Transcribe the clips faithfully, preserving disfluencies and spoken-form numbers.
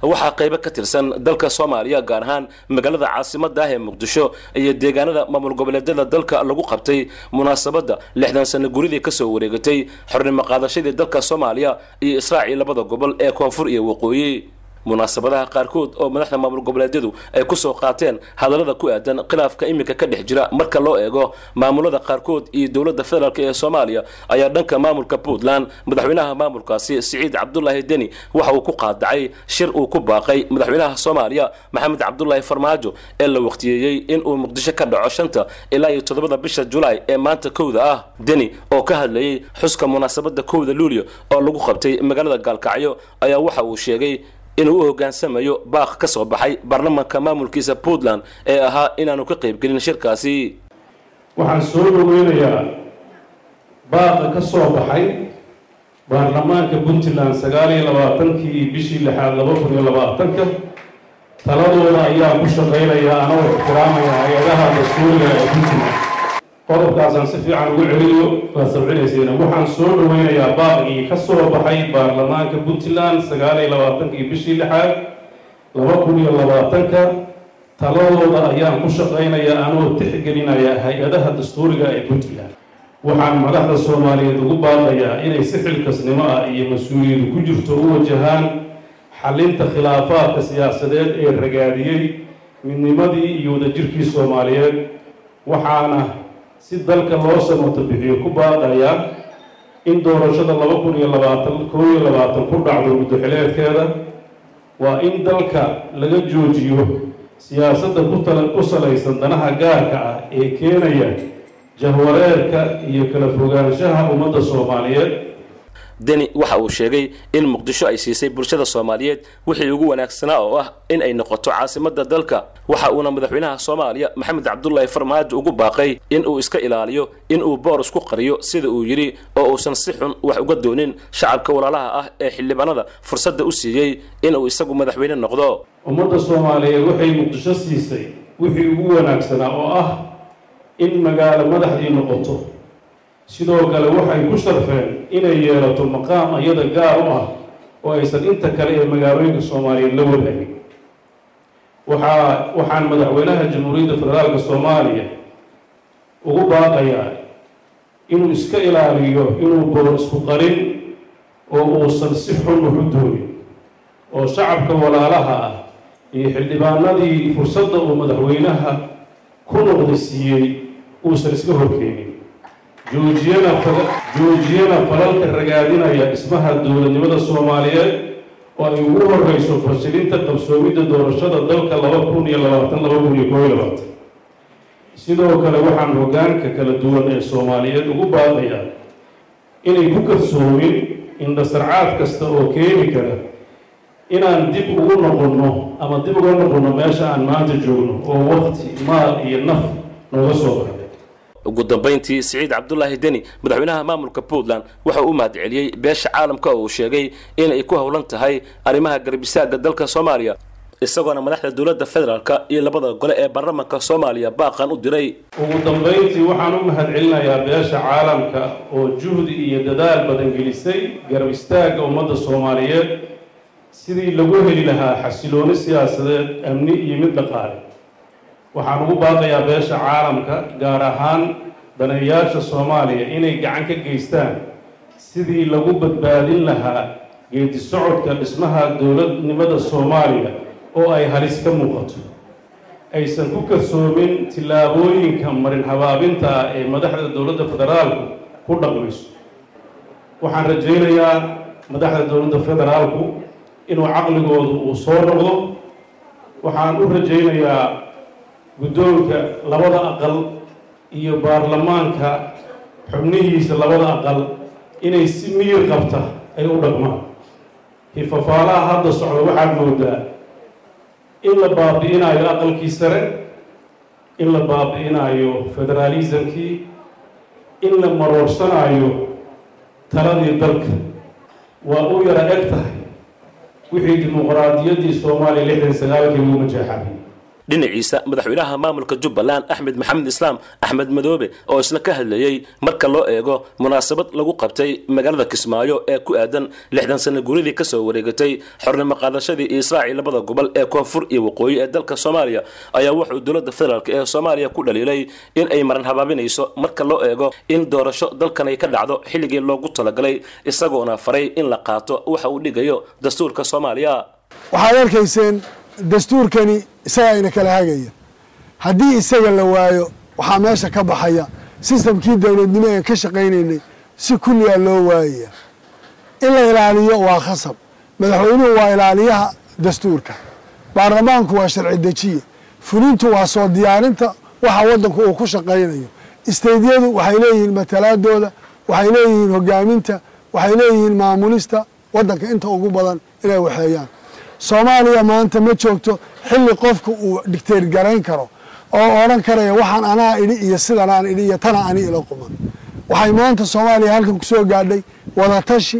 waxaa qaybo ka tirsan dalka Soomaaliya gaar ahaan magaalada caasimadda ah ee Muqdisho iyo deegaanada maamul goboleedyada dalka lagu qabtay munaasabada lixdan sano guridii ka soo wareegatay xornimo qaadashadii dalka Soomaaliya iyo Israaciil labada gobol ee Koonfur iyo Waqooyi munaasabadaha qaarkood oo madaxda maamul goboleedyadu ay ku soo qaateen hadalada ku aadan khilaafka imika ka dhex jira marka loo eego maamulada qaarkood iyo dawladda federaalka ee Soomaaliya ayaa dhanka maamulka Puntland madaxweynaha maamulkaasi Siciid Cabdullaahi Deni waxa uu ku qaadacay shir uu ku baaqay madaxweynaha Soomaaliya Maxamed Cabdullaahi Farmaajo ee la waqtiyeeyay in uu Muqdisho ka dhaco shanta ilaa iyo toddobada bisha July ee maanta kowda ah Deni oo ka hadlayay xuska munaasabada kowda Luulyo oo lagu qabtay magaalada Gaalkacyo ayaa waxa uu sheegay inuu u hoggaansamayo baaq ka soo baxay barnaamijka maamulkiisa Puntland ee ahaa inaanu ka qayb gelin shirkaasi waxaan soo dhaweynayaa baaqa ka soo baxay baarlamaanka Puntland sagaal iyo labaatan-kii bishii lixaad laba kun iyo labaatan-ka taladooda ayaa ku shaqeynaya anoo ixtiraamaya hay'adaha dastuuriga ee Puntland qodobkaasaan si fiican ugu celiyo waa sabcinaysiina waxaan soo dhaweynayaa baaqii ka soo baxay baarlamaanka Puntland sagaal iyo labaatan-kii bishii lixaad laba kun iyo labaatan-ka taladooda ayaan ku shaqeynaya anoo tixgelinaya hay'adaha dastuuriga ee Puntland waxaan madaxda Soomaaliyeed ugu baaqayaa inay si xilkasnimo ah iyo mas'uuliyad ku jirto u wajahaan xalinta khilaafaadka siyaasadeed ee ragaadiyay midnimadii iyo wadajirkii Soomaaliyeed waxaana si dalka loo samato bixiyo ku baaqaya in doorashada laba kun iyo labaatan koob iyo labaatan ku dhacdo muddo xileedkeeda waa in dalka laga joojiyo siyaasadda ku salaysan danaha gaarka ah ee keenaya jahwareerka iyo kala fogaanshaha ummadda Soomaaliyeed Deni waxa uu sheegay in Muqdisho ay siisay bulshada Soomaaliyeed wixii ugu wanaagsanaa oo ah in ay noqoto caasimadda dalka waxa uu madaxweynaha Soomaaliya Maxamed Cabdullaahi Farmaajo ugu baaqay in uu iska ilaaliyo in uu boor isku qariyo sida uu yiri oo uusan si xun wax uga doonin shacabka walaalaha ah ee xildhibaanada fursadda u siiyay in uu isagu madaxweyne noqdo ummadda Soomaaliyeed waxay Muqdisho siisay wixii ugu wanaagsanaa oo ah in magaalo madaxdii noqoto sidoo kale waxay ku sharfeen inay yeelato maqaam iyada gaar u ah oo aysan inta kale ee magaalooyinka Soomaaliyeed la wadaagin waxa waxaan madaxweynaha Jamhuuriyadda Federaalka Soomaaliya ugu baaqayaa inuu iska ilaaliyo inuu boor isku qarin oo uusan si xun u doonin oo shacabka walaalaha ah iyo xildhibaanadii fursadda uu madaxweynaha ku noqday siiyay uusan iska horkeenin joojiyana joojiyana falalka ragaadinaya dhismaha dowladnimada Soomaaliyeed oo ay ugu horeyso fasilinta qabsoomidda doorashada dalka laba kun iyo labaatan laba kun iyo koob iyo labaatan sidoo kale waxaan hoggaanka kala duwan ee Soomaaliyeed ugu baaqayaa inay ku kalsoomin in dhasarcaad kasta oo keeni kara inaan dib ugu noqono ama dib uga noqono meesha aan maanta joogno oo waqti maal iyo naf nooga soo baxay ugu dambeyntii Siciid Cabdullaahi Deni madaxweynaha maamulka Puntland waxa uu mahadceliyay beesha caalamka oo sheegay in ay ku hawlan tahay arrimaha garbisaaga dalka Soomaaliya isagoo madaxda dawladda federaalka iyo labada gole ee baarlamaanka Soomaaliya baaqan u diray ugu dambeyntii waxaan u mahadcelinayaa beesha caalamka oo juhdi iyo dadaal badan gelisay garbistaaga ummadda Soomaaliyeed sidii lagu heli lahaa xasilooni siyaasadeed amni iyo mid dhaqaale waxaan ugu baaqayaa beesha caalamka gaar ahaan daneeyaasha Soomaaliya inay gacan ka geystaan sidii lagu badbaadin lahaa geedi socodka dhismaha dowladnimada Soomaaliya oo ay halis ka muuqato aysan ku kalsoomin tilaabooyinka marin habaabinta ee madaxda dowladda federaalku ku dhaqmayso waxaan rajaynayaa madaxda dowladda federaalku inuu caqligoodu uu soo noqdo waxaan u rajaynayaa guddoonka labada aqal iyo baarlamaanka xubnihiisa labada aqal inay si miyir qabta ay u dhaqmaan hifafaalaha hadda socda waxaad moodaa in la baabi'inayo aqalkii sare in la baabi'inayo federaalismkii in la maroorsanayo taladii dalka waa u yara eg tahay wixii dimuqraadiyaddii Soomaaliya lixdan iyo sagaalkii ugu majeexay dhinaciisa madaxweynaha maamulka Jubbaland Axmed Maxamed Islaam Axmed Madoobe oo isla ka hadlayay marka loo eego munaasabad lagu qabtay magaalada Kismaayo ee ku aadan lixdan sano guuridii ka soo wareegatay xornimo qaadashadii Israaciil labada gobol ee Koonfur iyo Waqooyi ee dalka Soomaaliya ayaa wuxuu dowladda federaalka ee Soomaaliya ku dhaliilay in ay maran habaabinayso marka loo eego in doorasho dalkan ay ka dhacdo xilligii loogu talagalay isagoona faray in la qaato waxa uu dhigayo dastuurka Soomaaliya. waxaad arkayseen dastuurkani isaga ina kala hagaya haddii isaga la waayo waxaa meesha ka baxaya sistamkii dowladnimo ee ka shaqaynaynay si kulliya loo waayaya in la ilaaliyo waa khasab madaxweynuhu waa ilaaliyaha dastuurka baarlamaanku waa sharci dejiye fulintu waa soo diyaarinta waxa waddanku uu ku shaqaynayo isteydyadu waxay leeyihiin matalaadooda waxay leeyihiin hogaaminta waxay leeyihiin maamulista waddanka inta ugu badan inay waxeeyaan Soomaaliya maanta ma joogto xilli qofku uu dictator garayn karo oo oran karaya waxaan anaa idhi iyo sidan aan idhi iyo tan aan ila quman waxay maanta Soomaaliya halkan ku soo gaadhay wada tashi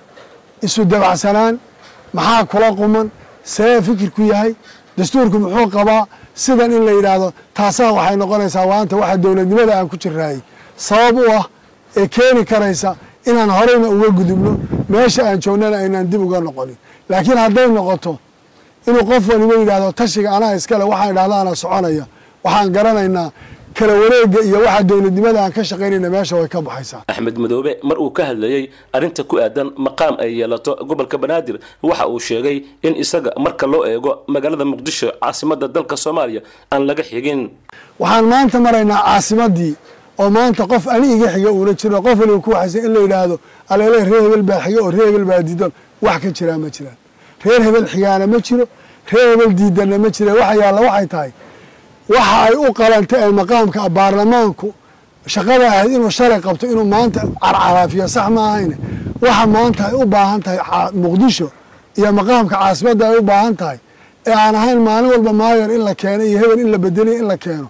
isu dabacsanaan maxaa kula quman see fikirku yahay dastuurku muxuu qabaa sidan in la yiraahdo taasa waxay noqonaysaa waanta waxa dowladnimada aan ku jirnay sabab u ah ee keeni karaysa inaan horeyna uga gudubno meesha aan joognana aynaan dib uga noqonin laakiin hadday noqoto inuu qof waliba yiraahdo tashiga anaa iskale waxaan idhaahdaana soconaya waxaan garanaynaa kala wareega iyo waxa dowladnimada aan ka shaqaynayna meesha way ka baxaysaa. Axmed Madoobe mar uu ka hadlayay arinta ku aadan maqaam ay yeelato gobolka Banaadir waxa uu sheegay in isaga marka loo eego magaalada Muqdisho caasimadda dalka Soomaaliya aan laga xigin. waxaan maanta maraynaa caasimadii oo maanta qof ani iga xiga uu jiro qof waliba ku waxaysan in la yiraahdo aleele reer hebel baa xiga oo reer hebel baa diidan wax ka jira ma jiraan reer hebel xigaana ma jiro reer hebel diidana ma jiro waxa yaala waxay tahay waxa ay u qalantay ee maqaamka baarlamaanku shaqada ah inuu shalay qabto inuu maanta carcaraafiyo sax ma ahayn waxa maanta ay u baahan tahay Muqdisho iyo maqaamka caasimadda ay u baahan tahay ee aan ahayn maalin walba maayor in la keeno iyo hebel in la bedeliyo in la keeno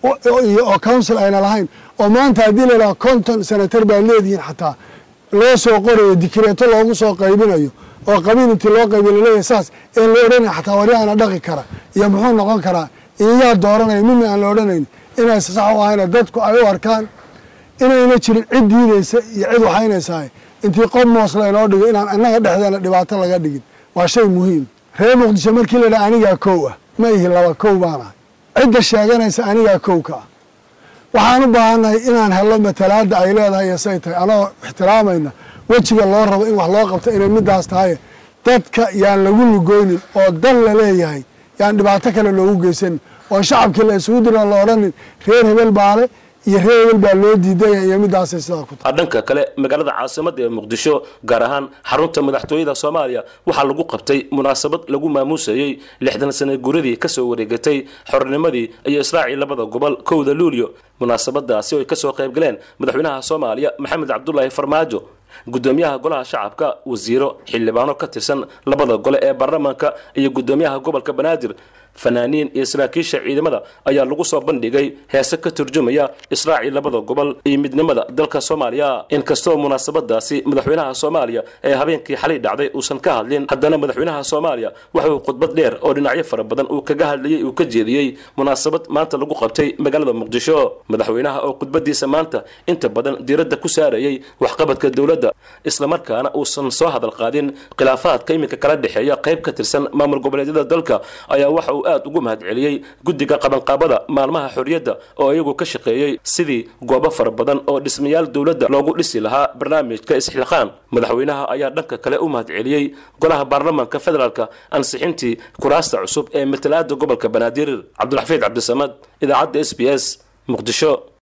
oo council ayna lahayn oo maanta hadii la yiraahdo konton senator baa leedihiin xataa loo soo qorayo dikreeto loogu soo qaybinayo oo qabiilti loo qaybin leeyahay saas ee loo oranay xataa wariyaana dhaqi kara iyo muxuu noqon karaa iyaga dooranay min aan la oranayn inay sax u ahayn dadku ay u arkaan inayna jirin cid diidaysa iyo cid waxaynaysaa intii qof moosla inoo dhigo inaan annaga dhexdeena dhibaato laga dhigin waa shay muhiim reer Muqdisho markii la dhahay aniga koow ah ma ihi laba koow baana cidda sheeganaysa aniga koow ka waxaan u baahanahay inaan helo matalaada ay leedahay say tahay anoo ixtiraamayna wajiga loo rabo in wax loo qabto inay midaas tahay dadka yaan lagu lugoonin oo dan la leeyahay yaan dhibaato kale loogu geysan oo shacabka la isugu diro la oranin reer hebel baale iyo reer hebel baa loo diiday iyo midaas sidaa ku tahay. dhanka kale magaalada caasimadda ee Muqdisho gaar ahaan xarunta madaxtooyada Soomaaliya waxa lagu qabtay munaasabad lagu maamuusayay lixdan sano guuridii ka soo wareegatay xornimadii iyo Israaciil labada gobol kowda Luulyo munaasabadaasi oo ka soo qayb galeen madaxweynaha Soomaaliya Maxamed Cabdullaahi Farmaajo gudoomiyaha golaha shacabka wasiiro xildhibaano ka tirsan labada gole ee baarlamaanka iyo gudoomiyaha gobolka Banaadir fanaaniin iyo saraakiisha ciidamada ayaa lagu soo bandhigay heese ka turjumaya Israaciil labada gobol iyo midnimada dalka Soomaaliya inkastoo munaasabadaasi madaxweynaha Soomaaliya ee habeenkii xalay dhacday uusan ka hadlin haddana madaxweynaha Soomaaliya waxa uu khudbad dheer oo dhinacyo fara badan uu kaga hadlayay uu ka jeediyay munaasabad maanta lagu qabtay magaalada Muqdisho madaxweynaha oo khudbadiisa maanta inta badan diiradda ku saarayay waxqabadka dawladda isla markaana uusan soo hadal qaadin khilaafaadka iminka kala dhaxeeya qayb ka tirsan maamul goboleedyada dalka ayaa waxa aad ugu mahad celiyay guddiga qabanqaabada maalmaha xorriyadda oo iyagu ka shaqeeyay sidii goobo fara badan oo dhismayaal dawladda loogu dhisi lahaa barnaamijka isxilqaan madaxweynaha ayaa dhanka kale u mahad celiyay golaha baarlamaanka federaalka ansixintii kuraasta cusub ee matalaada gobolka Banaadir Cabdulxafiid Cabdisamad idaacadda S B S Muqdisho.